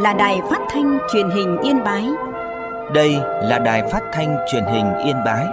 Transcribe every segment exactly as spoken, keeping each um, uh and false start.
là đài phát thanh truyền hình Yên Bái. Đây là đài phát thanh truyền hình Yên Bái.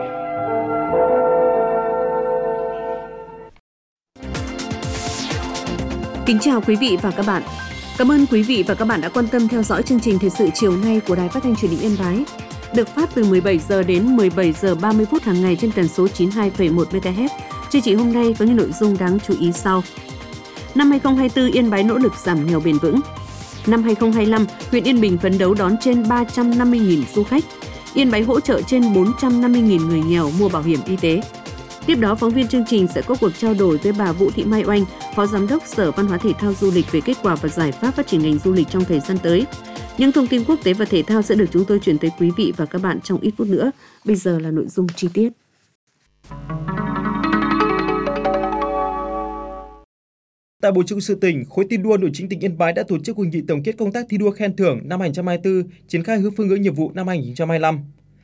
Kính chào quý vị và các bạn. Cảm ơn quý vị và các bạn đã quan tâm theo dõi chương trình thời sự chiều nay của Đài Phát thanh Truyền hình Yên Bái, được phát từ mười bảy giờ đến mười bảy giờ ba mươi phút hàng ngày trên tần số chín mươi hai phẩy một mê ga héc. Chương trình hôm nay có những nội dung đáng chú ý sau. Năm hai không hai tư, Yên Bái nỗ lực giảm nghèo bền vững. Năm hai không hai lăm, huyện Yên Bình phấn đấu đón trên ba trăm năm mươi nghìn du khách. Yên Bái hỗ trợ trên bốn trăm năm mươi nghìn người nghèo mua bảo hiểm y tế. Tiếp đó, phóng viên chương trình sẽ có cuộc trao đổi với bà Vũ Thị Mai Oanh, Phó Giám đốc Sở Văn hóa Thể thao Du lịch về kết quả và giải pháp phát triển ngành du lịch trong thời gian tới. Những thông tin quốc tế và thể thao sẽ được chúng tôi chuyển tới quý vị và các bạn trong ít phút nữa. Bây giờ là nội dung chi tiết. Tại Bộ Chỉ huy Sự tỉnh, khối thi đua nội chính tỉnh Yên Bái đã tổ chức hội nghị tổng kết công tác thi đua khen thưởng năm hai không hai tư, triển khai hướng phương hướng nhiệm vụ năm hai không hai lăm.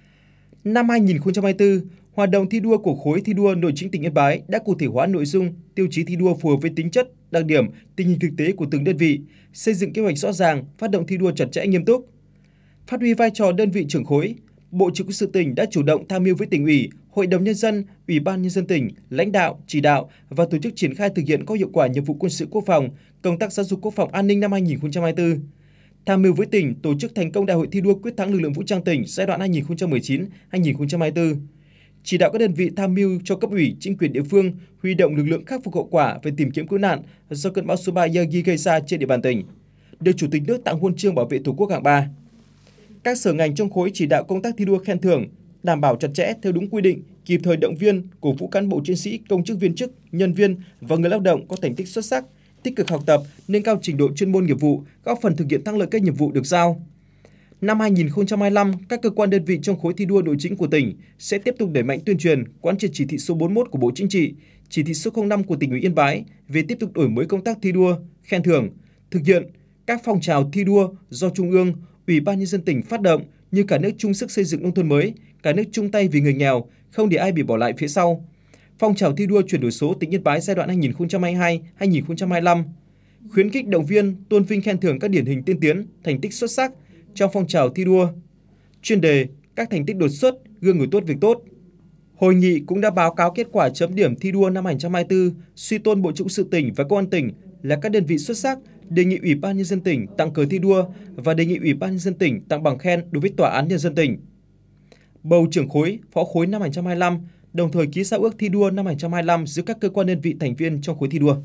Năm hai không hai tư, hoạt động thi đua của khối thi đua nội chính tỉnh Yên Bái đã cụ thể hóa nội dung, tiêu chí thi đua phù hợp với tính chất, đặc điểm, tình hình thực tế của từng đơn vị, xây dựng kế hoạch rõ ràng, phát động thi đua chặt chẽ nghiêm túc. Phát huy vai trò đơn vị trưởng khối, Bộ Chỉ huy Sự tỉnh đã chủ động tham mưu với Tỉnh ủy, Hội đồng nhân dân, Ủy ban nhân dân tỉnh, lãnh đạo, chỉ đạo và tổ chức triển khai thực hiện có hiệu quả nhiệm vụ quân sự quốc phòng, công tác giáo dục quốc phòng an ninh năm hai không hai tư. Tham mưu với tỉnh tổ chức thành công Đại hội thi đua quyết thắng lực lượng vũ trang tỉnh giai đoạn hai nghìn không trăm mười chín đến hai nghìn không trăm hai mươi tư. Chỉ đạo các đơn vị tham mưu cho cấp ủy, chính quyền địa phương huy động lực lượng khắc phục hậu quả về tìm kiếm cứu nạn do cơn bão số ba Yagi gây ra trên địa bàn tỉnh. Được Chủ tịch nước tặng huân chương bảo vệ Tổ quốc hạng ba. Các sở ngành trong khối chỉ đạo công tác thi đua khen thưởng, đảm bảo chặt chẽ theo đúng quy định, kịp thời động viên, cổ vũ cán bộ chiến sĩ, công chức viên chức, nhân viên và người lao động có thành tích xuất sắc, tích cực học tập, nâng cao trình độ chuyên môn nghiệp vụ, góp phần thực hiện thắng lợi các nhiệm vụ được giao. Năm hai không hai lăm, các cơ quan đơn vị trong khối thi đua nội chính của tỉnh sẽ tiếp tục đẩy mạnh tuyên truyền, quán triệt chỉ thị số bốn mươi mốt của Bộ Chính trị, chỉ thị số không năm của Tỉnh ủy Yên Bái về tiếp tục đổi mới công tác thi đua, khen thưởng, thực hiện các phong trào thi đua do Trung ương, Ủy ban nhân dân tỉnh phát động như cả nước chung sức xây dựng nông thôn mới, cả nước chung tay vì người nghèo, không để ai bị bỏ lại phía sau. Phong trào thi đua chuyển đổi số tỉnh Yên Bái giai đoạn hai nghìn không trăm hai mươi hai đến hai nghìn không trăm hai mươi lăm, khuyến khích động viên, tôn vinh khen thưởng các điển hình tiên tiến, thành tích xuất sắc trong phong trào thi đua. Chuyên đề các thành tích đột xuất, gương người tốt việc tốt. Hội nghị cũng đã báo cáo kết quả chấm điểm thi đua năm hai không hai tư, suy tôn Bộ Chỉ huy Sự tỉnh và Công an tỉnh là các đơn vị xuất sắc, đề nghị Ủy ban nhân dân tỉnh tặng cờ thi đua và đề nghị Ủy ban nhân dân tỉnh tặng bằng khen đối với Tòa án nhân dân tỉnh. Bầu trưởng khối, phó khối năm hai không hai lăm, đồng thời ký giao ước thi đua năm hai không hai lăm giữa các cơ quan đơn vị thành viên trong khối thi đua.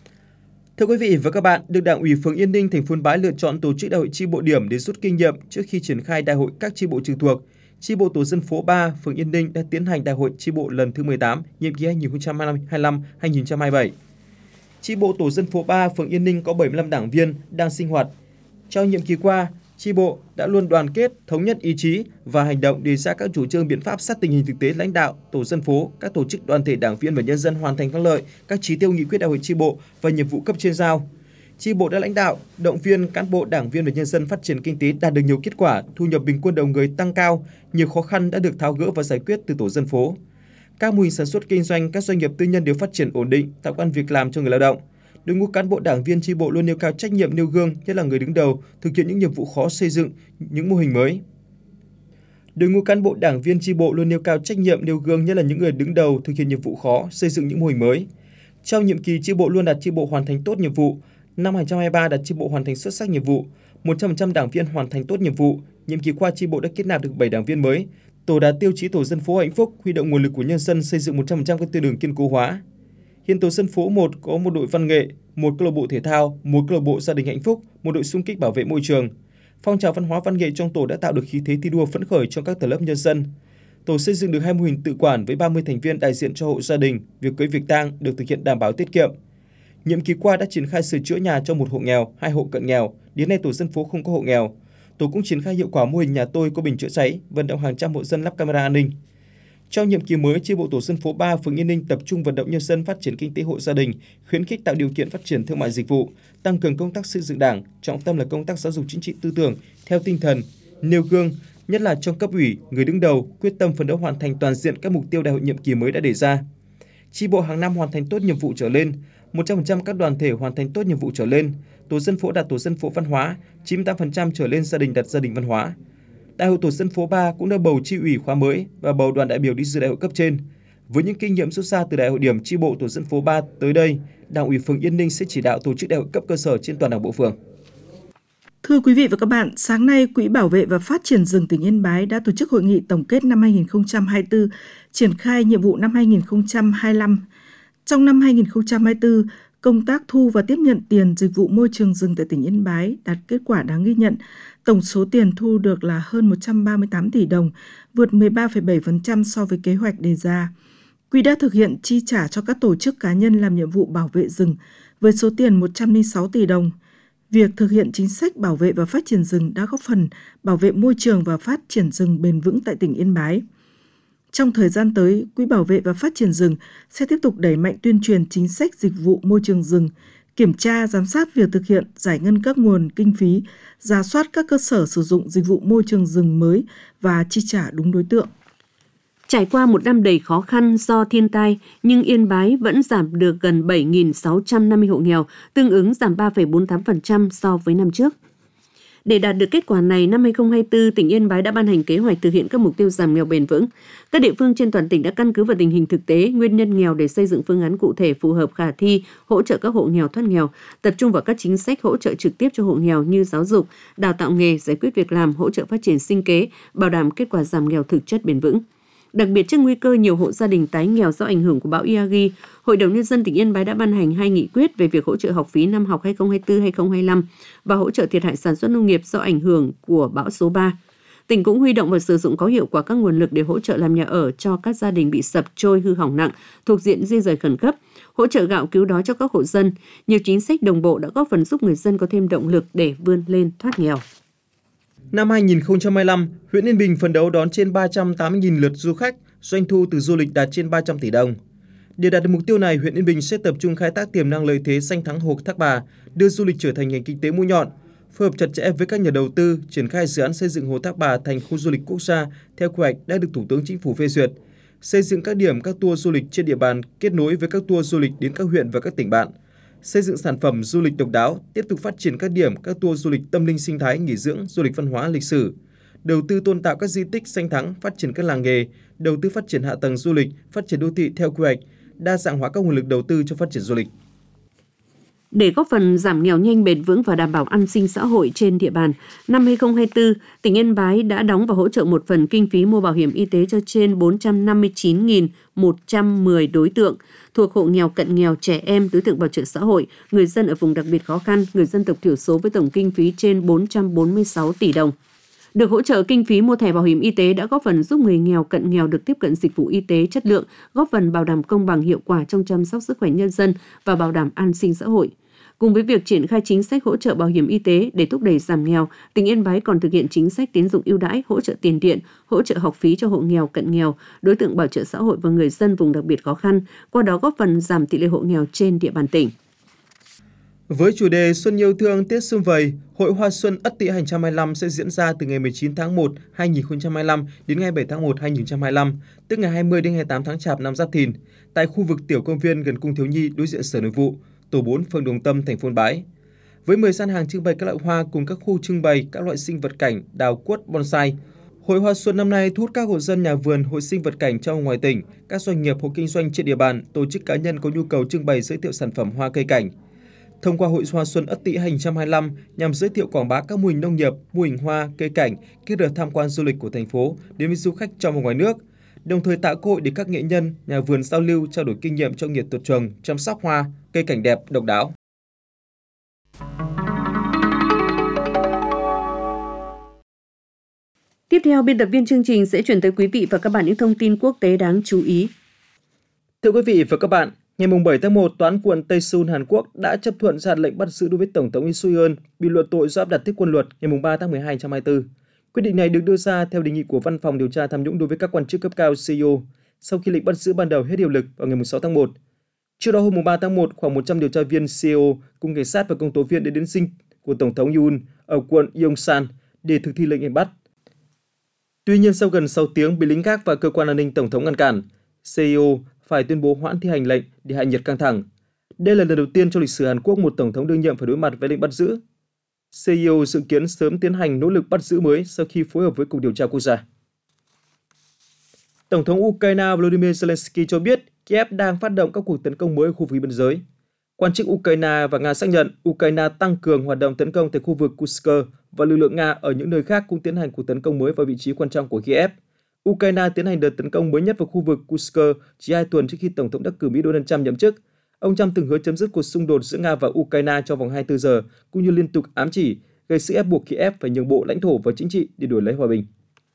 Thưa quý vị và các bạn, được Đảng ủy phường Yên Ninh, thành phố Yên Bái lựa chọn tổ chức đại hội chi bộ điểm để rút kinh nghiệm trước khi triển khai đại hội các chi bộ trực thuộc. Chi bộ tổ dân phố ba, phường Yên Ninh đã tiến hành đại hội chi bộ lần thứ mười tám, nhiệm kỳ hai nghìn không trăm hai mươi lăm đến hai nghìn không trăm hai mươi bảy. Chi bộ tổ dân phố ba, phường Yên Ninh có bảy mươi lăm đảng viên đang sinh hoạt. Trong nhiệm kỳ qua, chi bộ đã luôn đoàn kết, thống nhất ý chí và hành động đề ra các chủ trương biện pháp sát tình hình thực tế, lãnh đạo tổ dân phố, các tổ chức đoàn thể, đảng viên và nhân dân hoàn thành thắng lợi các chỉ tiêu nghị quyết đại hội chi bộ và nhiệm vụ cấp trên giao. Chi bộ đã lãnh đạo, động viên cán bộ, đảng viên và nhân dân phát triển kinh tế đạt được nhiều kết quả, thu nhập bình quân đầu người tăng cao, nhiều khó khăn đã được tháo gỡ và giải quyết từ tổ dân phố. Các mô hình sản xuất kinh doanh, các doanh nghiệp tư nhân đều phát triển ổn định, tạo công ăn việc làm cho người lao động. Đội ngũ cán bộ, đảng viên chi bộ luôn nêu cao trách nhiệm, nêu gương, nhất là người đứng đầu, thực hiện những nhiệm vụ khó, xây dựng những mô hình mới. Đội ngũ cán bộ, đảng viên chi bộ luôn nêu cao trách nhiệm, nêu gương, nhất là những người đứng đầu, thực hiện nhiệm vụ khó, xây dựng những mô hình mới. Trong nhiệm kỳ, chi bộ luôn đặt chi bộ hoàn thành tốt nhiệm vụ. Năm hai không hai ba đặt chi bộ hoàn thành xuất sắc nhiệm vụ, một trăm phần trăm đảng viên hoàn thành tốt nhiệm vụ. Nhiệm kỳ qua, chi bộ đã kết nạp được bảy đảng viên mới. Tổ đạt tiêu chí tổ dân phố hạnh phúc, huy động nguồn lực của nhân dân xây dựng một trăm phần trăm các tuyến đường kiên cố hóa. Hiện tổ dân phố một có một đội văn nghệ, một câu lạc bộ thể thao, một câu lạc bộ gia đình hạnh phúc, một đội xung kích bảo vệ môi trường. Phong trào văn hóa văn nghệ trong tổ đã tạo được khí thế thi đua phấn khởi trong các tầng lớp nhân dân. Tổ xây dựng được hai mô hình tự quản với ba mươi thành viên đại diện cho hộ gia đình, việc cưới việc tang được thực hiện đảm bảo tiết kiệm. Nhiệm kỳ qua đã triển khai sửa chữa nhà cho một hộ nghèo, hai hộ cận nghèo, đến nay tổ dân phố không có hộ nghèo. Tổ cũng triển khai hiệu quả mô hình nhà tôi có bình chữa cháy, vận động hàng trăm hộ dân lắp camera an ninh. Trong nhiệm kỳ mới, chi bộ tổ dân phố ba, phường Yên Ninh tập trung vận động nhân dân phát triển kinh tế hộ gia đình, khuyến khích tạo điều kiện phát triển thương mại dịch vụ, tăng cường công tác xây dựng Đảng, trọng tâm là công tác giáo dục chính trị tư tưởng theo tinh thần nêu gương, nhất là trong cấp ủy, người đứng đầu quyết tâm phấn đấu hoàn thành toàn diện các mục tiêu đại hội nhiệm kỳ mới đã đề ra. Chi bộ hàng năm hoàn thành tốt nhiệm vụ trở lên, một trăm phần trăm các đoàn thể hoàn thành tốt nhiệm vụ trở lên, tổ dân phố đạt tổ dân phố văn hóa, chín mươi tám phần trăm trở lên gia đình đạt gia đình văn hóa. Đại hội tổ dân phố ba cũng đã bầu chi ủy khóa mới và bầu đoàn đại biểu đi dự đại hội cấp trên. Với những kinh nghiệm rút ra từ đại hội điểm chi bộ tổ dân phố ba tới đây, Đảng ủy phường Yên Ninh sẽ chỉ đạo tổ chức đại hội cấp cơ sở trên toàn Đảng bộ phường. Thưa quý vị và các bạn, sáng nay Quỹ Bảo vệ và Phát triển rừng tỉnh Yên Bái đã tổ chức hội nghị tổng kết năm hai nghìn không trăm hai mươi tư, triển khai nhiệm vụ năm hai nghìn không trăm hai mươi lăm. Trong năm hai nghìn không trăm hai mươi tư, công tác thu và tiếp nhận tiền dịch vụ môi trường rừng tại tỉnh Yên Bái đạt kết quả đáng ghi nhận. Tổng số tiền thu được là hơn một trăm ba mươi tám tỷ đồng, vượt mười ba phẩy bảy phần trăm so với kế hoạch đề ra. Quỹ đã thực hiện chi trả cho các tổ chức cá nhân làm nhiệm vụ bảo vệ rừng với số tiền một trăm lẻ sáu tỷ đồng. Việc thực hiện chính sách bảo vệ và phát triển rừng đã góp phần bảo vệ môi trường và phát triển rừng bền vững tại tỉnh Yên Bái. Trong thời gian tới, Quỹ Bảo vệ và Phát triển rừng sẽ tiếp tục đẩy mạnh tuyên truyền chính sách dịch vụ môi trường rừng, kiểm tra, giám sát việc thực hiện, giải ngân các nguồn kinh phí, rà soát các cơ sở sử dụng dịch vụ môi trường rừng mới và chi trả đúng đối tượng. Trải qua một năm đầy khó khăn do thiên tai, nhưng Yên Bái vẫn giảm được gần bảy nghìn sáu trăm năm mươi hộ nghèo, tương ứng giảm ba phẩy bốn mươi tám phần trăm so với năm trước. Để đạt được kết quả này, năm hai nghìn không trăm hai mươi tư, tỉnh Yên Bái đã ban hành kế hoạch thực hiện các mục tiêu giảm nghèo bền vững. Các địa phương trên toàn tỉnh đã căn cứ vào tình hình thực tế, nguyên nhân nghèo để xây dựng phương án cụ thể phù hợp khả thi, hỗ trợ các hộ nghèo thoát nghèo, tập trung vào các chính sách hỗ trợ trực tiếp cho hộ nghèo như giáo dục, đào tạo nghề, giải quyết việc làm, hỗ trợ phát triển sinh kế, bảo đảm kết quả giảm nghèo thực chất bền vững. Đặc biệt trước nguy cơ nhiều hộ gia đình tái nghèo do ảnh hưởng của bão Yagi, Hội đồng Nhân dân tỉnh Yên Bái đã ban hành hai nghị quyết về việc hỗ trợ học phí năm học hai nghìn không trăm hai mươi tư hai nghìn không trăm hai mươi lăm và hỗ trợ thiệt hại sản xuất nông nghiệp do ảnh hưởng của bão số ba. Tỉnh cũng huy động và sử dụng có hiệu quả các nguồn lực để hỗ trợ làm nhà ở cho các gia đình bị sập trôi hư hỏng nặng thuộc diện di rời khẩn cấp, hỗ trợ gạo cứu đói cho các hộ dân. Nhiều chính sách đồng bộ đã góp phần giúp người dân có thêm động lực để vươn lên thoát nghèo. Năm hai nghìn không trăm hai mươi lăm, huyện Yên Bình phấn đấu đón trên ba trăm tám mươi nghìn lượt du khách, doanh thu từ du lịch đạt trên ba trăm tỷ đồng. Để đạt được mục tiêu này, huyện Yên Bình sẽ tập trung khai thác tiềm năng lợi thế danh thắng Hồ Thác Bà, đưa du lịch trở thành ngành kinh tế mũi nhọn, phối hợp chặt chẽ với các nhà đầu tư, triển khai dự án xây dựng Hồ Thác Bà thành khu du lịch quốc gia theo quy hoạch đã được Thủ tướng Chính phủ phê duyệt, xây dựng các điểm các tour du lịch trên địa bàn kết nối với các tour du lịch đến các huyện và các tỉnh bạn, xây dựng sản phẩm du lịch độc đáo, tiếp tục phát triển các điểm các tour du lịch tâm linh sinh thái, nghỉ dưỡng, du lịch văn hóa lịch sử, đầu tư tôn tạo các di tích danh thắng, phát triển các làng nghề, đầu tư phát triển hạ tầng du lịch, phát triển đô thị theo quy hoạch, đa dạng hóa các nguồn lực đầu tư cho phát triển du lịch. Để góp phần giảm nghèo nhanh, bền vững và đảm bảo an sinh xã hội trên địa bàn, năm hai nghìn không trăm hai mươi tư, tỉnh Yên Bái đã đóng và hỗ trợ một phần kinh phí mua bảo hiểm y tế cho trên bốn trăm năm mươi chín nghìn một trăm mười đối tượng thuộc hộ nghèo, cận nghèo, trẻ em, đối tượng bảo trợ xã hội, người dân ở vùng đặc biệt khó khăn, người dân tộc thiểu số với tổng kinh phí trên bốn trăm bốn mươi sáu tỷ đồng. Được hỗ trợ kinh phí mua thẻ bảo hiểm y tế đã góp phần giúp người nghèo, cận nghèo được tiếp cận dịch vụ y tế chất lượng, góp phần bảo đảm công bằng, hiệu quả trong chăm sóc sức khỏe nhân dân và bảo đảm an sinh xã hội. Cùng với việc triển khai chính sách hỗ trợ bảo hiểm y tế để thúc đẩy giảm nghèo, tỉnh Yên Bái còn thực hiện chính sách tín dụng ưu đãi, hỗ trợ tiền điện, hỗ trợ học phí cho hộ nghèo, cận nghèo, đối tượng bảo trợ xã hội và người dân vùng đặc biệt khó khăn, qua đó góp phần giảm tỷ lệ hộ nghèo trên địa bàn tỉnh. Với chủ đề Xuân yêu thương Tết sum vầy, Hội Hoa Xuân Ất Tỵ hai nghìn không trăm hai mươi lăm sẽ diễn ra từ ngày mười chín tháng một năm hai nghìn không trăm hai mươi lăm đến ngày bảy tháng một năm hai nghìn không trăm hai mươi lăm, tức ngày hai mươi đến hai mươi tám tháng Chạp năm Giáp Thìn, tại khu vực tiểu công viên gần Cung Thiếu Nhi đối diện Sở Nội vụ, tổ bốn, phường Đồng Tâm, thành phố Yên Bái. Với mười gian hàng trưng bày các loại hoa cùng các khu trưng bày các loại sinh vật cảnh, đào quất, bonsai, Hội Hoa Xuân năm nay thu hút các hộ dân, nhà vườn, hội sinh vật cảnh trong và ngoài tỉnh, các doanh nghiệp, hộ kinh doanh trên địa bàn, tổ chức cá nhân có nhu cầu trưng bày giới thiệu sản phẩm hoa cây cảnh. Thông qua Hội Hoa Xuân Ất Tỵ hai nghìn không trăm hai mươi lăm nhằm giới thiệu quảng bá các mô hình nông nghiệp, mô hình hoa, cây cảnh, kết hợp tham quan du lịch của thành phố đến với du khách trong và ngoài nước, đồng thời tạo cơ hội để các nghệ nhân, nhà vườn giao lưu, trao đổi kinh nghiệm trong nghệ thuật trồng, chăm sóc hoa, cây cảnh đẹp, độc đáo. Tiếp theo, biên tập viên chương trình sẽ chuyển tới quý vị và các bạn những thông tin quốc tế đáng chú ý. Thưa quý vị và các bạn, ngày bảy tháng một, Tòa án quận Tây Seoul, Hàn Quốc đã chấp thuận ra lệnh bắt giữ đối với Tổng thống Yoon suk yeol bị luận tội do áp đặt thiết quân luật ngày ba tháng mười hai năm hai nghìn không trăm hai mươi tư. Quyết định này được đưa ra theo đề nghị của Văn phòng điều tra tham nhũng đối với các quan chức cấp cao Seoul sau khi lệnh bắt giữ ban đầu hết hiệu lực vào ngày sáu tháng một. Trước đó hôm ba tháng một, khoảng một trăm điều tra viên Seoul cùng cảnh sát và công tố viên đã đến dinh của Tổng thống Yoon ở quận Yongsan để thực thi lệnh bắt. Tuy nhiên, sau gần sáu tiếng bị lính gác và cơ quan an ninh Tổng thống ngăn cản, Seoul phải tuyên bố hoãn thi hành lệnh để hạ nhiệt căng thẳng. Đây là lần đầu tiên trong lịch sử Hàn Quốc một tổng thống đương nhiệm phải đối mặt với lệnh bắt giữ. xê i ô dự kiến sớm tiến hành nỗ lực bắt giữ mới sau khi phối hợp với Cục Điều tra Quốc gia. Tổng thống Ukraine Volodymyr Zelensky cho biết Kiev đang phát động các cuộc tấn công mới ở khu vực biên giới. Quan chức Ukraine và Nga xác nhận Ukraine tăng cường hoạt động tấn công tại khu vực Kursk và lực lượng Nga ở những nơi khác cũng tiến hành cuộc tấn công mới vào vị trí quan trọng của Kiev. Ukraine tiến hành đợt tấn công mới nhất vào khu vực Kursk chỉ hai tuần trước khi Tổng thống đắc cử Mỹ Donald Trump nhậm chức. Ông Trump từng hứa chấm dứt cuộc xung đột giữa Nga và Ukraine trong vòng hai mươi tư giờ, cũng như liên tục ám chỉ gây sức ép buộc Kiev phải nhường bộ lãnh thổ và chính trị để đổi lấy hòa bình.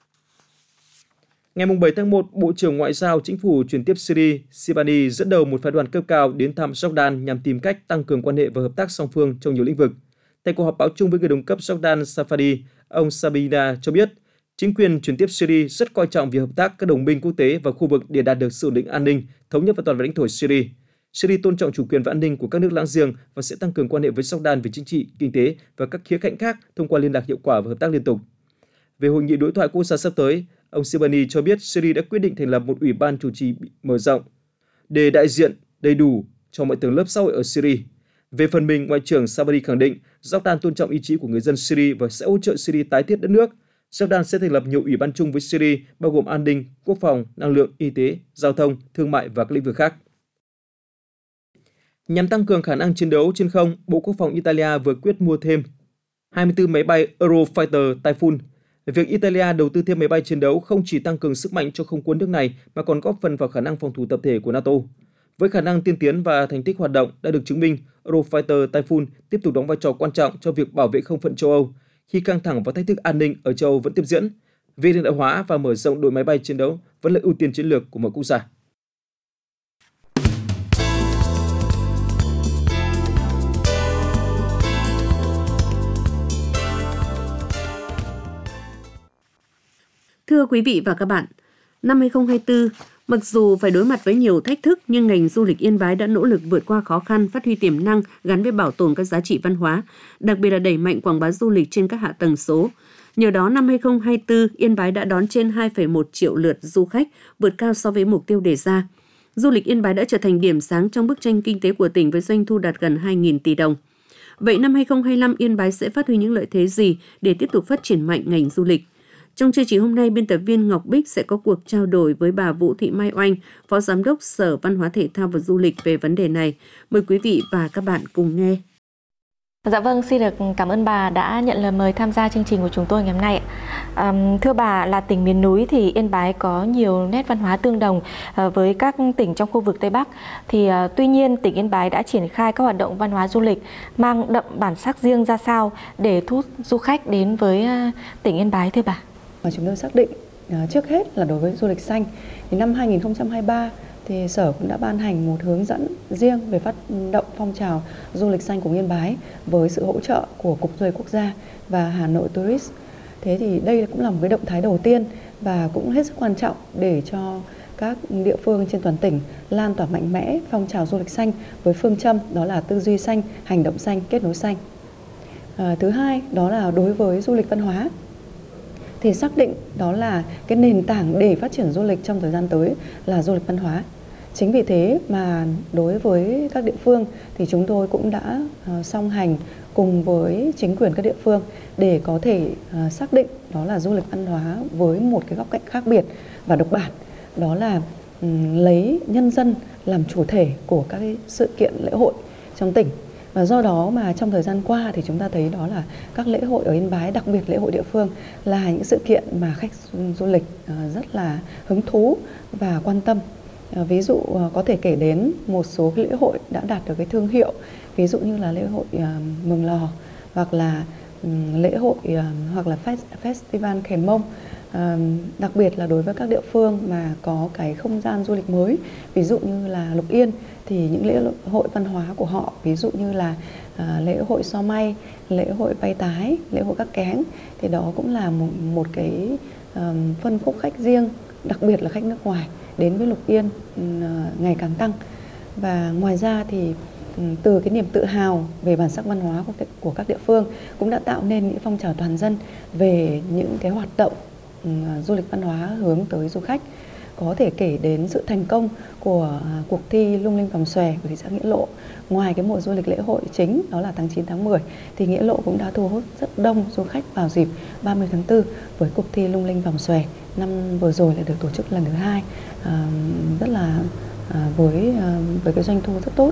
Ngày bảy tháng một, Bộ trưởng Ngoại giao Chính phủ chuyển tiếp Syria Sibani dẫn đầu một phái đoàn cấp cao đến thăm Jordan nhằm tìm cách tăng cường quan hệ và hợp tác song phương trong nhiều lĩnh vực. Tại cuộc họp báo chung với người đồng cấp Jordan Safadi, ông Sabina cho biết chính quyền chuyển tiếp Syria rất coi trọng việc hợp tác các đồng minh quốc tế và khu vực để đạt được sự ổn định an ninh, thống nhất và toàn vẹn lãnh thổ Syria. Syria tôn trọng chủ quyền và an ninh của các nước láng giềng và sẽ tăng cường quan hệ với Jordan về chính trị, kinh tế và các khía cạnh khác thông qua liên lạc hiệu quả và hợp tác liên tục. Về hội nghị đối thoại quốc gia sắp tới, ông Sibani cho biết Syria đã quyết định thành lập một ủy ban chủ trì mở rộng để đại diện đầy đủ cho mọi tầng lớp xã hội ở Syria. Về phần mình, Ngoại trưởng Sabani khẳng định Jordan tôn trọng ý chí của người dân Syria và sẽ hỗ trợ Syria tái thiết đất nước. Jordan sẽ thành lập nhiều ủy ban chung với Syria, bao gồm an ninh, quốc phòng, năng lượng, y tế, giao thông, thương mại và các lĩnh vực khác. Nhằm tăng cường khả năng chiến đấu trên không, Bộ Quốc phòng Italia vừa quyết mua thêm hai mươi tư máy bay Eurofighter Typhoon. Việc Italia đầu tư thêm máy bay chiến đấu không chỉ tăng cường sức mạnh cho không quân nước này mà còn góp phần vào khả năng phòng thủ tập thể của NATO. Với khả năng tiên tiến và thành tích hoạt động đã được chứng minh, Eurofighter Typhoon tiếp tục đóng vai trò quan trọng cho việc bảo vệ không phận châu Âu khi căng thẳng và thách thức an ninh ở châu Âu vẫn tiếp diễn. Việc hiện đại hóa và mở rộng đội máy bay chiến đấu vẫn là ưu tiên chiến lược của mọi quốc gia. Thưa quý vị và các bạn, năm hai không hai tư, mặc dù phải đối mặt với nhiều thách thức nhưng ngành du lịch Yên Bái đã nỗ lực vượt qua khó khăn, phát huy tiềm năng gắn với bảo tồn các giá trị văn hóa, đặc biệt là đẩy mạnh quảng bá du lịch trên các hạ tầng số. Nhờ đó, năm hai không hai tư, Yên Bái đã đón trên hai phẩy một triệu lượt du khách, vượt cao so với mục tiêu đề ra. Du lịch Yên Bái đã trở thành điểm sáng trong bức tranh kinh tế của tỉnh với doanh thu đạt gần hai nghìn tỷ đồng. Vậy năm hai không hai lăm, Yên Bái sẽ phát huy những lợi thế gì để tiếp tục phát triển mạnh ngành du lịch? Trong chương trình hôm nay, biên tập viên Ngọc Bích sẽ có cuộc trao đổi với bà Vũ Thị Mai Oanh, Phó Giám đốc Sở Văn hóa Thể thao và Du lịch về vấn đề này. Mời quý vị và các bạn cùng nghe. Dạ vâng, xin được cảm ơn bà đã nhận lời mời tham gia chương trình của chúng tôi ngày hôm nay. À, thưa bà, là tỉnh miền núi thì Yên Bái có nhiều nét văn hóa tương đồng à, với các tỉnh trong khu vực Tây Bắc. Thì à, tuy nhiên tỉnh Yên Bái đã triển khai các hoạt động văn hóa du lịch mang đậm bản sắc riêng ra sao để thu hút du khách đến với à, tỉnh Yên Bái thưa bà? Mà chúng tôi xác định à, trước hết là đối với du lịch xanh thì năm hai không hai ba thì Sở cũng đã ban hành một hướng dẫn riêng về phát động phong trào du lịch xanh của Yên Bái với sự hỗ trợ của Cục Du lịch Quốc gia và Hà Nội Tourist. Thế thì đây cũng là một cái động thái đầu tiên và cũng hết sức quan trọng để cho các địa phương trên toàn tỉnh lan tỏa mạnh mẽ phong trào du lịch xanh với phương châm đó là tư duy xanh, hành động xanh, kết nối xanh. À, thứ hai đó là đối với du lịch văn hóa thì xác định đó là cái nền tảng để phát triển du lịch trong thời gian tới là du lịch văn hóa. Chính vì thế mà đối với các địa phương thì chúng tôi cũng đã uh, song hành cùng với chính quyền các địa phương để có thể uh, xác định đó là du lịch văn hóa với một cái góc cạnh khác biệt và độc bản. Đó là um, lấy nhân dân làm chủ thể của các cái sự kiện lễ hội trong tỉnh. Và do đó mà trong thời gian qua thì chúng ta thấy đó là các lễ hội ở Yên Bái, đặc biệt lễ hội địa phương là những sự kiện mà khách du lịch rất là hứng thú và quan tâm. Ví dụ có thể kể đến một số cái lễ hội đã đạt được cái thương hiệu, ví dụ như là lễ hội Mường Lò hoặc là lễ hội hoặc là festival Khèn Mông. À, đặc biệt là đối với các địa phương mà có cái không gian du lịch mới, ví dụ như là Lục Yên thì những lễ hội văn hóa của họ, ví dụ như là à, lễ hội So May, lễ hội Bay Tái, lễ hội Các Kén thì đó cũng là một, một cái um, phân khúc khách riêng, đặc biệt là khách nước ngoài đến với Lục Yên um, ngày càng tăng. Và ngoài ra thì um, từ cái niềm tự hào về bản sắc văn hóa của, của các địa phương cũng đã tạo nên những phong trào toàn dân về những cái hoạt động du lịch văn hóa hướng tới du khách. có thể kể đến sự thành công của cuộc thi Lung Linh Vòng Xòe của thị xã Nghĩa Lộ. Ngoài cái mùa du lịch lễ hội chính đó là tháng chín tháng mười thì Nghĩa Lộ cũng đã thu hút rất đông du khách vào dịp ba mươi tháng tư với cuộc thi Lung Linh Vòng Xòe. Năm vừa rồi là được tổ chức lần thứ hai, à, rất là à, với à, với cái doanh thu rất tốt.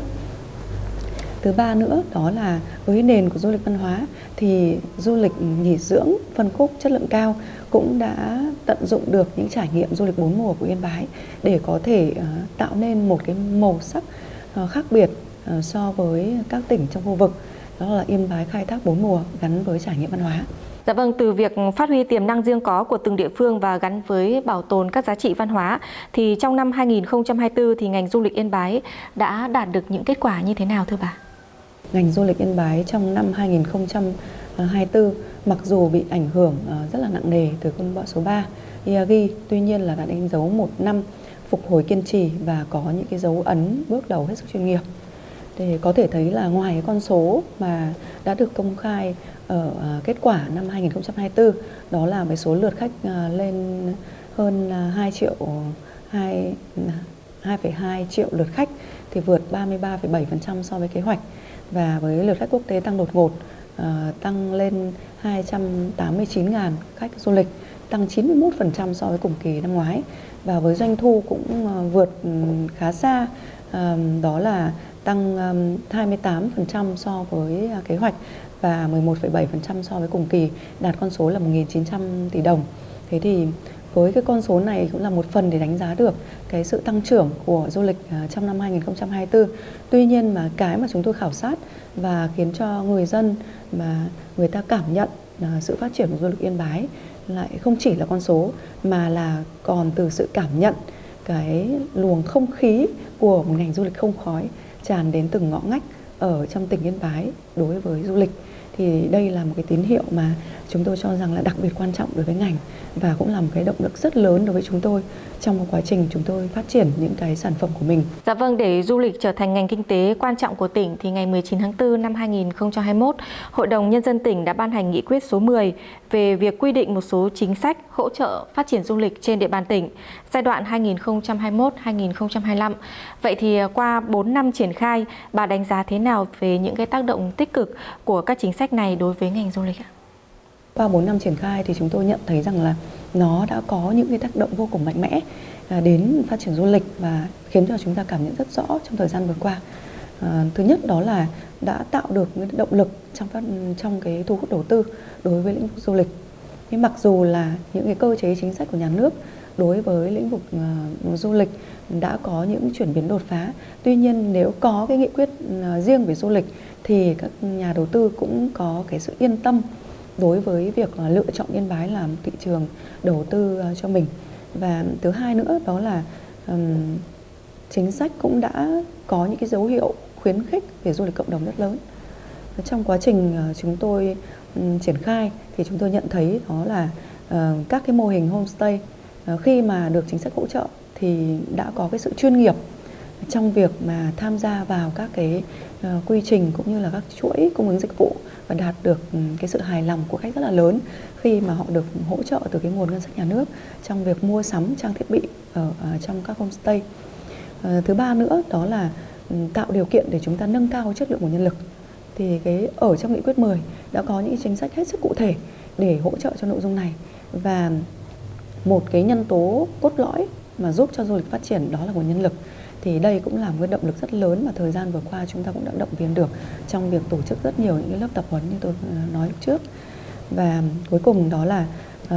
Thứ ba nữa đó là với nền của du lịch văn hóa thì du lịch nghỉ dưỡng phân khúc chất lượng cao cũng đã tận dụng được những trải nghiệm du lịch bốn mùa của Yên Bái để có thể uh, tạo nên một cái màu sắc uh, khác biệt uh, so với các tỉnh trong khu vực. Đó là Yên Bái khai thác bốn mùa gắn với trải nghiệm văn hóa. Dạ vâng, từ việc phát huy tiềm năng riêng có của từng địa phương và gắn với bảo tồn các giá trị văn hóa thì trong năm hai nghìn không trăm hai mươi tư thì ngành du lịch Yên Bái đã đạt được những kết quả như thế nào thưa bà? Ngành du lịch Yên Bái trong năm hai nghìn không trăm hai mươi tư mặc dù bị ảnh hưởng rất là nặng nề từ cơn bão số ba Yagi, tuy nhiên là đã đánh dấu một năm phục hồi kiên trì và có những cái dấu ấn bước đầu hết sức chuyên nghiệp. Thì có thể thấy là ngoài cái con số mà đã được công khai ở kết quả năm hai nghìn không trăm hai mươi tư, đó là với số lượt khách lên hơn hai triệu hai phẩy hai triệu lượt khách thì vượt ba mươi ba phẩy bảy phần trăm so với kế hoạch, và với lượt khách quốc tế tăng đột ngột, uh, tăng lên hai trăm tám mươi chín nghìn khách du lịch, tăng chín mươi mốt phần trăm so với cùng kỳ năm ngoái, và với doanh thu cũng uh, vượt um, khá xa, uh, đó là tăng um, hai mươi tám phần trăm so với uh, kế hoạch và mười một phẩy bảy phần trăm so với cùng kỳ, đạt con số là một nghìn chín trăm tỷ đồng. Thế thì với cái con số này cũng là một phần để đánh giá được cái sự tăng trưởng của du lịch trong năm hai nghìn không trăm hai mươi tư. Tuy nhiên mà cái mà chúng tôi khảo sát và khiến cho người dân mà người ta cảm nhận sự phát triển của du lịch Yên Bái lại không chỉ là con số mà là còn từ sự cảm nhận cái luồng không khí của một ngành du lịch không khói tràn đến từng ngõ ngách ở trong tỉnh Yên Bái đối với du lịch. Thì đây là một cái tín hiệu mà chúng tôi cho rằng là đặc biệt quan trọng đối với ngành và cũng là một cái động lực rất lớn đối với chúng tôi trong quá trình chúng tôi phát triển những cái sản phẩm của mình. Dạ vâng, để du lịch trở thành ngành kinh tế quan trọng của tỉnh thì ngày mười chín tháng tư năm hai nghìn không trăm hai mươi mốt, Hội đồng Nhân dân tỉnh đã ban hành nghị quyết số mười về việc quy định một số chính sách hỗ trợ phát triển du lịch trên địa bàn tỉnh giai đoạn hai nghìn không trăm hai mươi mốt đến hai nghìn không trăm hai mươi lăm. Vậy thì qua bốn năm triển khai, bà đánh giá thế nào về những cái tác động tích cực của các chính sách này đối với ngành du lịch ạ? Qua bốn năm triển khai thì chúng tôi nhận thấy rằng là nó đã có những cái tác động vô cùng mạnh mẽ đến phát triển du lịch và khiến cho chúng ta cảm nhận rất rõ trong thời gian vừa qua. À, thứ nhất đó là đã tạo được cái động lực trong phát, trong cái thu hút đầu tư đối với lĩnh vực du lịch. Nhưng mặc dù là những cái cơ chế chính sách của nhà nước đối với lĩnh vực uh, du lịch đã có những chuyển biến đột phá, tuy nhiên nếu có cái nghị quyết uh, riêng về du lịch thì các nhà đầu tư cũng có cái sự yên tâm đối với việc uh, lựa chọn Yên Bái làm thị trường đầu tư uh, cho mình. Và thứ hai nữa đó là um, chính sách cũng đã có những cái dấu hiệu khuyến khích về du lịch cộng đồng rất lớn. Trong quá trình uh, chúng tôi um, triển khai thì chúng tôi nhận thấy đó là uh, các cái mô hình homestay uh, khi mà được chính sách hỗ trợ thì đã có cái sự chuyên nghiệp trong việc mà tham gia vào các cái uh, quy trình cũng như là các chuỗi cung ứng dịch vụ và đạt được um, cái sự hài lòng của khách rất là lớn khi mà họ được hỗ trợ từ cái nguồn ngân sách nhà nước trong việc mua sắm trang thiết bị ở uh, trong các homestay. Uh, thứ ba nữa đó là um, tạo điều kiện để chúng ta nâng cao chất lượng của nhân lực. Thì cái ở trong nghị quyết mười đã có những chính sách hết sức cụ thể để hỗ trợ cho nội dung này, và một cái nhân tố cốt lõi mà giúp cho du lịch phát triển đó là nguồn nhân lực. Thì đây cũng là một cái động lực rất lớn mà thời gian vừa qua chúng ta cũng đã động viên được trong việc tổ chức rất nhiều những cái lớp tập huấn như tôi nói lúc trước. Và cuối cùng đó là uh,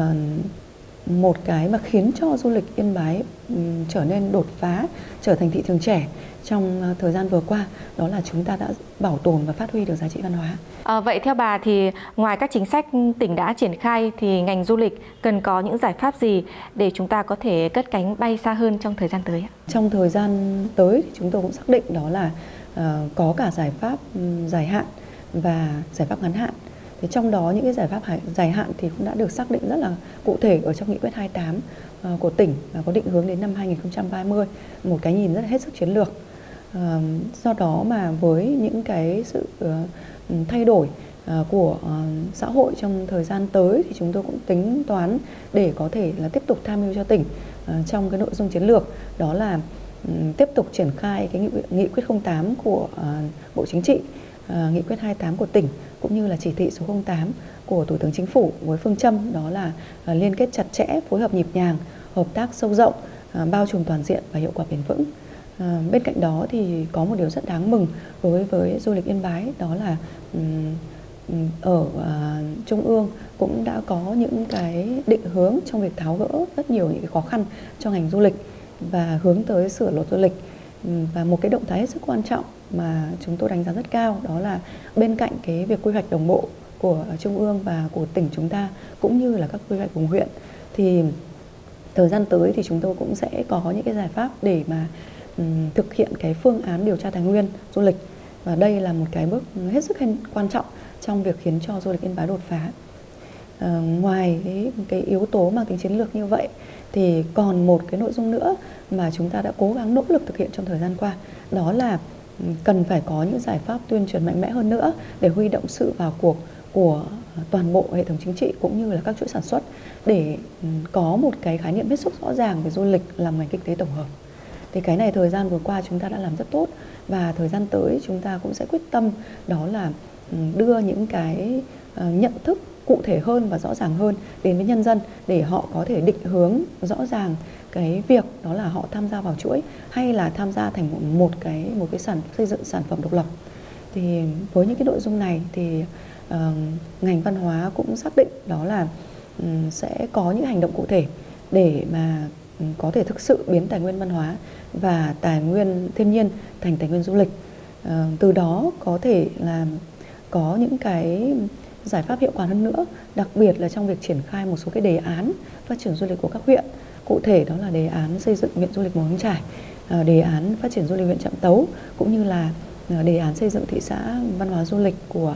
một cái mà khiến cho du lịch Yên Bái um, trở nên đột phá, trở thành thị trường trẻ trong uh, thời gian vừa qua, đó là chúng ta đã bảo tồn và phát huy được giá trị văn hóa. À, vậy theo bà thì ngoài các chính sách tỉnh đã triển khai thì ngành du lịch cần có những giải pháp gì để chúng ta có thể cất cánh bay xa hơn trong thời gian tới? Trong thời gian tới thì chúng tôi cũng xác định đó là uh, có cả giải pháp um, dài hạn và giải pháp ngắn hạn. Thì trong đó những cái giải pháp dài hạn thì cũng đã được xác định rất là cụ thể ở trong nghị quyết hai mươi tám uh, của tỉnh và có định hướng đến năm hai nghìn không trăm ba mươi, một cái nhìn rất là hết sức chiến lược. Uh, do đó mà với những cái sự uh, thay đổi uh, của uh, xã hội trong thời gian tới thì chúng tôi cũng tính toán để có thể là tiếp tục tham mưu cho tỉnh trong cái nội dung chiến lược, đó là tiếp tục triển khai cái nghị, nghị quyết không tám của Bộ Chính trị, nghị quyết hai mươi tám của tỉnh, cũng như là chỉ thị số không tám của Thủ tướng Chính phủ với phương châm đó là liên kết chặt chẽ, phối hợp nhịp nhàng, hợp tác sâu rộng, bao trùm toàn diện và hiệu quả bền vững. À, bên cạnh đó thì có một điều rất đáng mừng đối với du lịch Yên Bái, đó là um, ở uh, Trung ương cũng đã có những cái định hướng trong việc tháo gỡ rất nhiều những cái khó khăn cho ngành du lịch và hướng tới sửa luật du lịch. Um, và một cái động thái hết sức quan trọng mà chúng tôi đánh giá rất cao, đó là bên cạnh cái việc quy hoạch đồng bộ của Trung ương và của tỉnh chúng ta, cũng như là các quy hoạch vùng huyện, thì thời gian tới thì chúng tôi cũng sẽ có những cái giải pháp để mà um, thực hiện cái phương án điều tra tài nguyên du lịch. Và đây là một cái bước hết sức quan trọng trong việc khiến cho du lịch Yên Bái đột phá. À, ngoài cái, cái yếu tố mang tính chiến lược như vậy thì còn một cái nội dung nữa mà chúng ta đã cố gắng nỗ lực thực hiện trong thời gian qua, đó là cần phải có những giải pháp tuyên truyền mạnh mẽ hơn nữa để huy động sự vào cuộc của toàn bộ hệ thống chính trị cũng như là các chuỗi sản xuất, để có một cái khái niệm hết sức rõ ràng về du lịch làm ngành kinh tế tổng hợp. Thì cái này thời gian vừa qua chúng ta đã làm rất tốt, và thời gian tới chúng ta cũng sẽ quyết tâm đó là đưa những cái nhận thức cụ thể hơn và rõ ràng hơn đến với nhân dân, để họ có thể định hướng rõ ràng cái việc đó là họ tham gia vào chuỗi hay là tham gia thành một, một cái một cái sản xây dựng sản phẩm độc lập. Thì với những cái nội dung này thì uh, ngành văn hóa cũng xác định đó là um, sẽ có những hành động cụ thể để mà um, có thể thực sự biến tài nguyên văn hóa và tài nguyên thiên nhiên thành tài nguyên du lịch. Uh, từ đó có thể là có những cái giải pháp hiệu quả hơn nữa, đặc biệt là trong việc triển khai một số cái đề án phát triển du lịch của các huyện. Cụ thể đó là đề án xây dựng huyện du lịch Mù Căng Chải, đề án phát triển du lịch huyện Trạm Tấu, cũng như là đề án xây dựng thị xã văn hóa du lịch của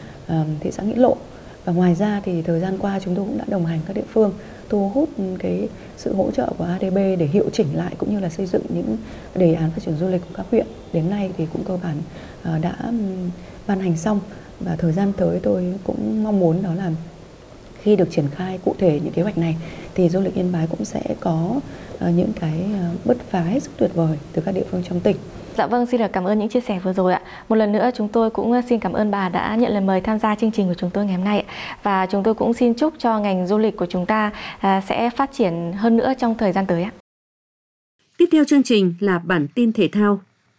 thị xã Nghĩa Lộ. Và ngoài ra thì thời gian qua chúng tôi cũng đã đồng hành các địa phương thu hút cái sự hỗ trợ của a đê bê để hiệu chỉnh lại cũng như là xây dựng những đề án phát triển du lịch của các huyện. Đến nay thì cũng cơ bản đã ban hành xong, và thời gian tới tôi cũng mong muốn đó là khi được triển khai cụ thể những kế hoạch này thì du lịch Yên Bái cũng sẽ có những cái bứt phá hết sức tuyệt vời từ các địa phương trong tỉnh. Dạ vâng, xin được cảm ơn những chia sẻ vừa rồi ạ. Một lần nữa chúng tôi cũng xin cảm ơn bà đã nhận lời mời tham gia chương trình của chúng tôi ngày hôm nay. Và chúng tôi cũng xin chúc cho ngành du lịch của chúng ta sẽ phát triển hơn nữa trong thời gian tới ạ. Tiếp theo chương trình là bản tin thể thao.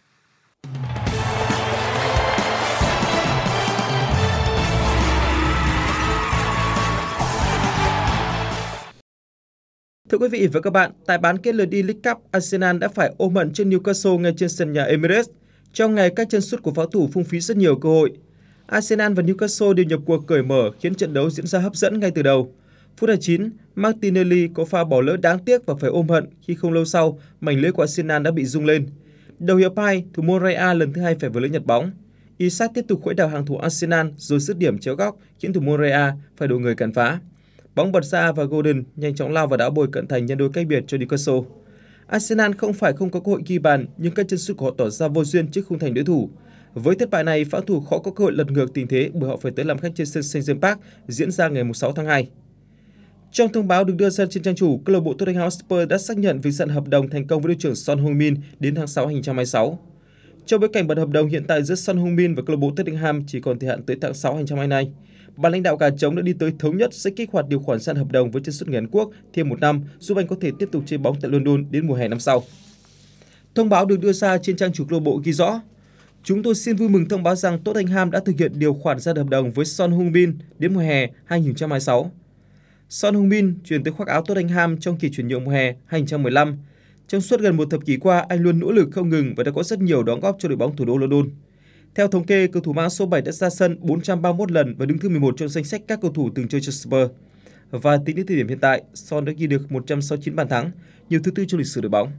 Thưa quý vị và các bạn, tại bán kết lượt đi League Cup, Arsenal đã phải ôm hận trước Newcastle ngay trên sân nhà Emirates. Trong ngày các chân sút của pháo thủ phung phí rất nhiều cơ hội. Arsenal và Newcastle đều nhập cuộc cởi mở khiến trận đấu diễn ra hấp dẫn ngay từ đầu. Phút hai mươi chín, Martinelli có pha bỏ lỡ đáng tiếc và phải ôm hận khi không lâu sau mảnh lưới của Arsenal đã bị rung lên. Đầu hiệp hai, thủ môn Raya lần thứ hai phải vượt lưới nhặt bóng. Isak tiếp tục khuấy đảo hàng thủ Arsenal rồi dứt điểm chéo góc khiến thủ môn Raya phải đổi người cản phá. Bóng bật ra và Gordon nhanh chóng lao vào đá bồi cận thành nhân đôi cách biệt cho Newcastle. Arsenal không phải không có cơ hội ghi bàn, nhưng các chân sút của họ tỏ ra vô duyên trước khung thành đối thủ. Với thất bại này, pháo thủ khó có cơ hội lật ngược tình thế bởi họ phải tới làm khách trên sân Saint James Park diễn ra ngày sáu tháng hai. Trong thông báo được đưa ra trên trang chủ, câu lạc bộ Tottenham Hotspur đã xác nhận việc dặn hợp đồng thành công với đội trưởng Son Heung-min đến tháng sáu năm hai không hai sáu. Trong bối cảnh bản hợp đồng hiện tại giữa Son Heung-min và câu lạc bộ Tottenham chỉ còn thời hạn tới tháng sáu năm hai không hai hai, ban lãnh đạo gà trống đã đi tới thống nhất sẽ kích hoạt điều khoản dặn hợp đồng với chân sút người Hàn Quốc thêm một năm, giúp anh có thể tiếp tục chơi bóng tại London đến mùa hè năm sau. Thông báo được đưa ra trên trang chủ câu lạc bộ ghi rõ: "Chúng tôi xin vui mừng thông báo rằng Tottenham đã thực hiện điều khoản dặn hợp đồng với Son Heung-min đến mùa hè hai không hai sáu. Son Heung-min chuyển tới khoác áo Tottenham trong kỳ chuyển nhượng mùa hè hai không một lăm. Trong suốt gần một thập kỷ qua, anh luôn nỗ lực không ngừng và đã có rất nhiều đóng góp cho đội bóng thủ đô London. Theo thống kê, cầu thủ mang số bảy đã ra sân bốn trăm ba mươi mốt lần và đứng thứ mười một trong danh sách các cầu thủ từng chơi cho Spurs. Và tính đến thời điểm hiện tại, Son đã ghi được một trăm sáu mươi chín bàn thắng, nhiều thứ tư trong lịch sử đội bóng.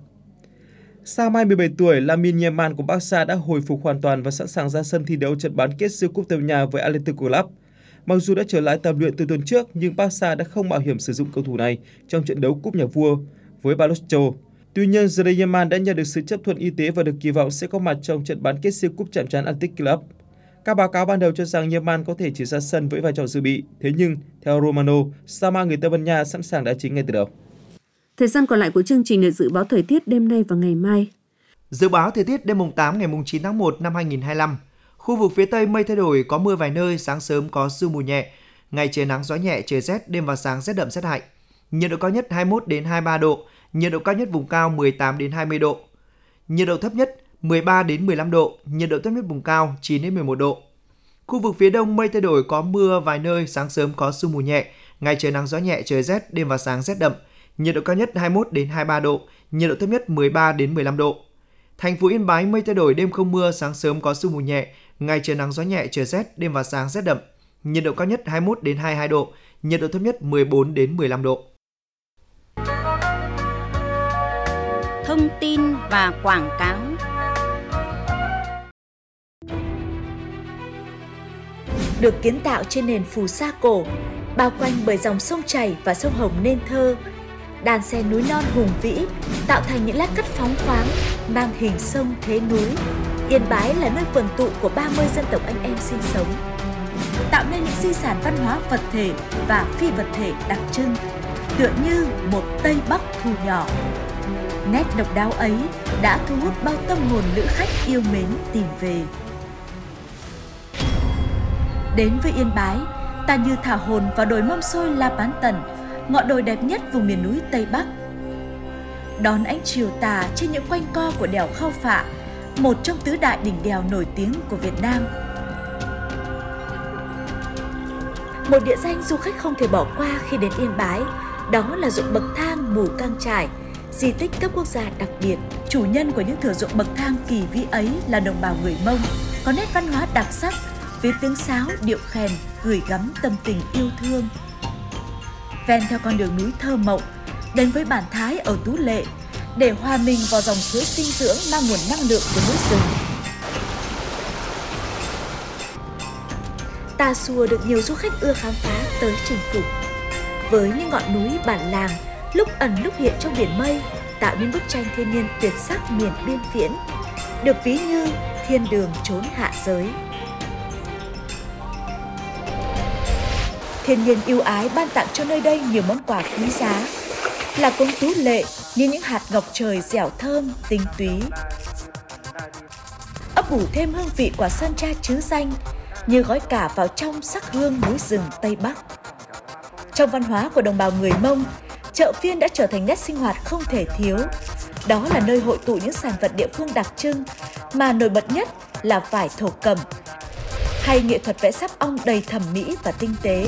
Sao mai mười bảy tuổi, Lamine Yamal của Barca đã hồi phục hoàn toàn và sẵn sàng ra sân thi đấu trận bán kết siêu cúp Tây Ban Nha với Athletic Club. Mặc dù đã trở lại tập luyện từ tuần trước, nhưng Barca đã không mạo hiểm sử dụng cầu thủ này trong trận đấu cúp nhà vua với Balotelli. Tuy nhiên, giờ đây Yamal đã nhận được sự chấp thuận y tế và được kỳ vọng sẽ có mặt trong trận bán kết siêu cúp chạm trán Athletic Club. Các báo cáo ban đầu cho rằng Yamal có thể chỉ ra sân với vai trò dự bị, thế nhưng theo Romano, Sama người Tây Ban Nha sẵn sàng đá chính ngay từ đầu. Thời gian còn lại của chương trình là dự báo thời tiết đêm nay và ngày mai. Dự báo thời tiết đêm mùng tám ngày mùng chín tháng một năm hai nghìn không trăm hai mươi lăm. Khu vực phía Tây mây thay đổi, có mưa vài nơi, sáng sớm có sương mù nhẹ. Ngày trời nắng gió nhẹ, trời rét, đêm và sáng rét đậm rét hại. Nhiệt độ cao nhất hai mươi mốt đến hai mươi ba độ, nhiệt độ cao nhất vùng cao mười tám đến hai mươi độ. Nhiệt độ thấp nhất mười ba đến mười lăm độ, nhiệt độ thấp nhất vùng cao chín đến mười một độ. Khu vực phía Đông mây thay đổi, có mưa vài nơi, sáng sớm có sương mù nhẹ, ngày trời nắng gió nhẹ, trời rét, đêm và sáng rét đậm. Nhiệt độ cao nhất hai mươi mốt đến hai mươi ba độ, nhiệt độ thấp nhất mười ba đến mười lăm độ. Thành phố Yên Bái mây thay đổi, đêm không mưa, sáng sớm có sương mù nhẹ, ngày trời nắng gió nhẹ, trời rét, đêm và sáng rét đậm. Nhiệt độ cao nhất hai mươi mốt đến hai mươi hai độ, nhiệt độ thấp nhất mười bốn đến mười lăm độ. Thông tin và quảng cáo. Được kiến tạo trên nền phù sa cổ, bao quanh bởi dòng sông chảy và sông Hồng nên thơ, đàn sen núi non hùng vĩ tạo thành những lát cắt phóng khoáng mang hình sông thế núi. Yên Bái là nơi quần tụ của ba mươi dân tộc anh em sinh sống, tạo nên những di sản văn hóa vật thể và phi vật thể đặc trưng, tựa như một Tây Bắc thu nhỏ. Nét độc đáo ấy đã thu hút bao tâm hồn lữ khách yêu mến tìm về. Đến với Yên Bái, ta như thả hồn vào đồi mâm xôi La Bán Tần, ngọn đồi đẹp nhất vùng miền núi Tây Bắc. Đón ánh chiều tà trên những quanh co của đèo Khao Phạ, một trong tứ đại đỉnh đèo nổi tiếng của Việt Nam. Một địa danh du khách không thể bỏ qua khi đến Yên Bái, đó là ruộng bậc thang Mù Cang Chải, di tích cấp quốc gia đặc biệt. Chủ nhân của những thửa ruộng bậc thang kỳ vĩ ấy là đồng bào người Mông, có nét văn hóa đặc sắc, với tiếng sáo, điệu khèn gửi gắm tâm tình yêu thương. Ven theo con đường núi thơ mộng, đến với bản Thái ở Tú Lệ, để hòa mình vào dòng suối sinh dưỡng mang nguồn năng lượng của núi rừng. Tà Xùa được nhiều du khách ưa khám phá tới chinh phục. Với những ngọn núi bản làng, lúc ẩn lúc hiện trong biển mây, tạo nên bức tranh thiên nhiên tuyệt sắc miền biên viễn, được ví như thiên đường chốn hạ giới. Thiên nhiên ưu ái ban tặng cho nơi đây nhiều món quà quý giá, là cống Tú Lệ như những hạt ngọc trời dẻo thơm, tinh túy. Ấp ủ thêm hương vị quả sơn tra trứ danh, như gói cả vào trong sắc hương núi rừng Tây Bắc. Trong văn hóa của đồng bào người Mông, chợ phiên đã trở thành nét sinh hoạt không thể thiếu. Đó là nơi hội tụ những sản vật địa phương đặc trưng, mà nổi bật nhất là vải thổ cẩm, hay nghệ thuật vẽ sáp ong đầy thẩm mỹ và tinh tế.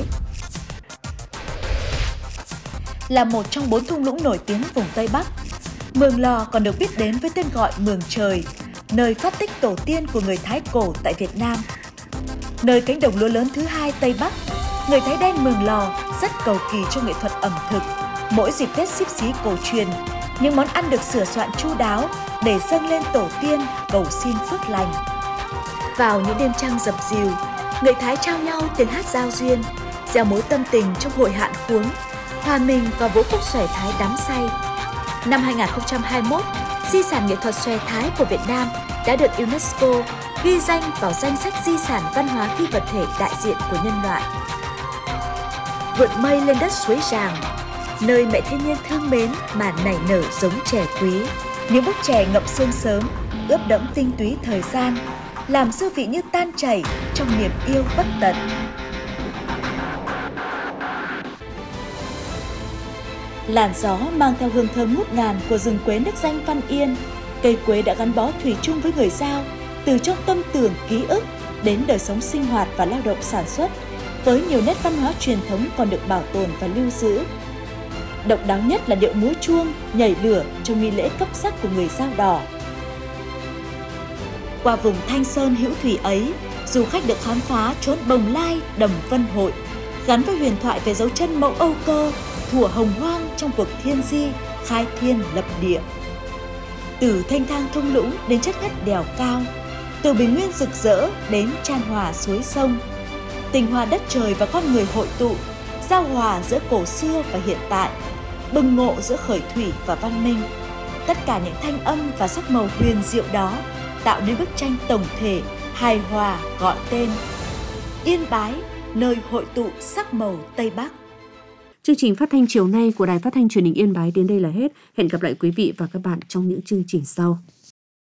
Là một trong bốn thung lũng nổi tiếng vùng Tây Bắc, Mường Lò còn được biết đến với tên gọi Mường Trời, nơi phát tích tổ tiên của người Thái cổ tại Việt Nam. Nơi cánh đồng lúa lớn thứ hai Tây Bắc, người Thái đen Mường Lò rất cầu kỳ trong nghệ thuật ẩm thực. Mỗi dịp Tết Xíp Xí cổ truyền, những món ăn được sửa soạn chu đáo để dâng lên tổ tiên cầu xin phước lành. Vào những đêm trăng dập dìu, người Thái trao nhau tiếng hát giao duyên, gieo mối tâm tình trong hội hạn khuống, hòa mình vào vũ khúc xòe Thái đắm say. Năm hai không hai mốt, di sản nghệ thuật xòe Thái của Việt Nam đã được UNESCO ghi danh vào danh sách di sản văn hóa phi vật thể đại diện của nhân loại. Vượt mây lên đất suối Ràng, nơi mẹ thiên nhiên thương mến mà nảy nở giống chè quý. Những bức chè ngậm sương sớm, ướp đẫm tinh túy thời gian, làm dư vị như tan chảy trong niềm yêu bất tận. Làn gió mang theo hương thơm ngút ngàn của rừng quế nước danh Văn Yên. Cây quế đã gắn bó thủy chung với người Dao, từ trong tâm tưởng ký ức đến đời sống sinh hoạt và lao động sản xuất, với nhiều nét văn hóa truyền thống còn được bảo tồn và lưu giữ. Độc đáo nhất là điệu múa chuông, nhảy lửa trong nghi lễ cấp sắc của người Dao Đỏ. Qua vùng Thanh Sơn hữu thủy ấy, du khách được khám phá chốn Bồng Lai, Đầm Vân Hội, gắn với huyền thoại về dấu chân mẫu Âu Cơ, thủa hồng hoang trong cuộc thiên di, khai thiên lập địa. Từ thanh thang thung lũng đến chất ngất đèo cao, từ bình nguyên rực rỡ đến chan hòa suối sông, tình hòa đất trời và con người hội tụ, giao hòa giữa cổ xưa và hiện tại, bừng ngộ giữa khởi thủy và văn minh. Tất cả những thanh âm và sắc màu huyền diệu đó tạo nên bức tranh tổng thể, hài hòa gọi tên Yên Bái, nơi hội tụ sắc màu Tây Bắc. Chương trình phát thanh chiều nay của Đài Phát thanh Truyền hình Yên Bái đến đây là hết. Hẹn gặp lại quý vị và các bạn trong những chương trình sau.